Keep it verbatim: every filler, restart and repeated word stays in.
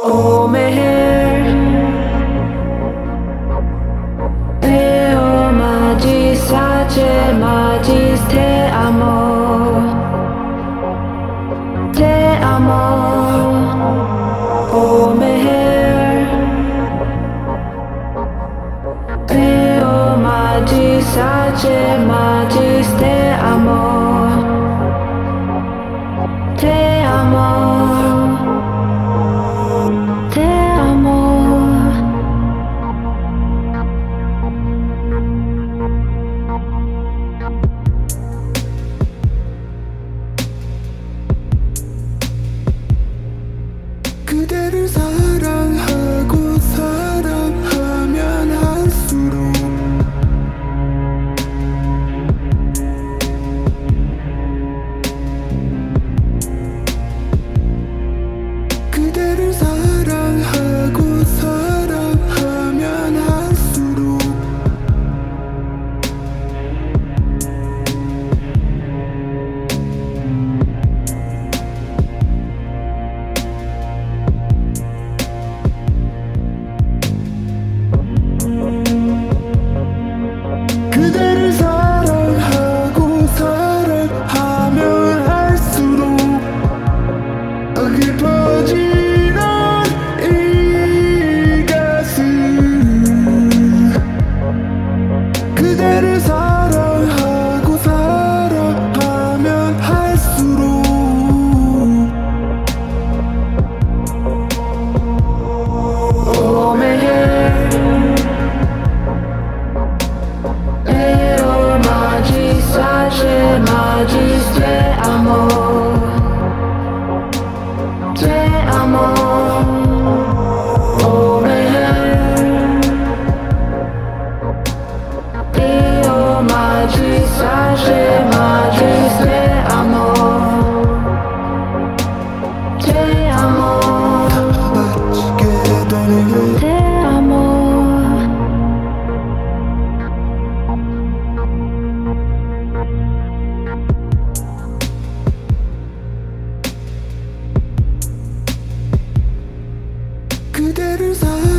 Oh meher, Teo magis sace magis te amo, te amo. Oh meher, Teo magis sace magis te amo, te amo. 그대를 사랑하고 사랑하면 할수록 그대를 사랑하고 사랑하면 할수록 그대를 사랑하고 사랑하면 할수록 깊어지는 이 가슴 그대를 사랑하고 사랑하면 할수록 Oh meher, Teo magis sace magis te amo, te amo. Oh meher, Teo magis sace magis te amo, te amo. 맞추게 되는 Te amo. 그대를 사랑